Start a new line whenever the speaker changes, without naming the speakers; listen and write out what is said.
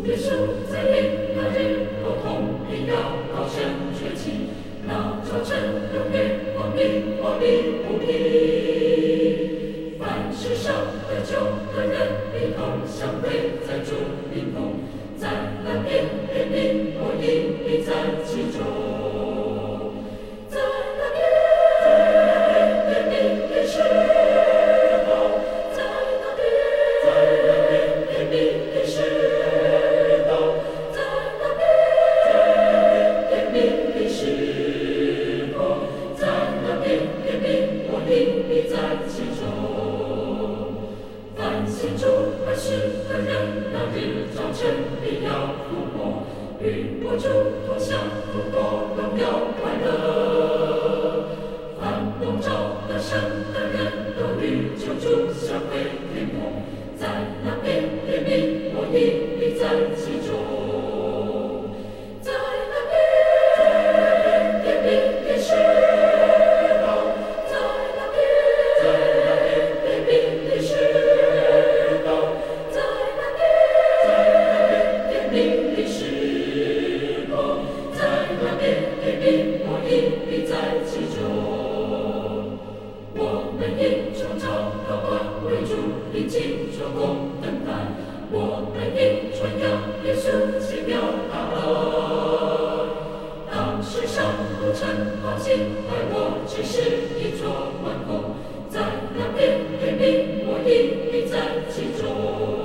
耶稣在临那日后，同必要高声吹起，那早晨永远光明，华丽无比。凡世上得救的人，一同相会在主临棚，在那边天明，我因必在其中。在那边天明的时候，在那边天明的时候，在那边天明的时候，在那边天明，我因必在其中。凡信主而死的人，那日早晨必要复活，与我主同享复活荣耀快乐。凡蒙召得胜的人，都与救主相会天空，在那边天明，我因必在其中。在那边天明的时候，在那边天明的时候，在那边天明的时候，在那边天明，我因必在其中。我们因创造高官为主临近做工等待，我们因传扬耶稣奇妙大爱。当世上不曾好心害我，只是一座顽童，在那边天明，我因必在其中。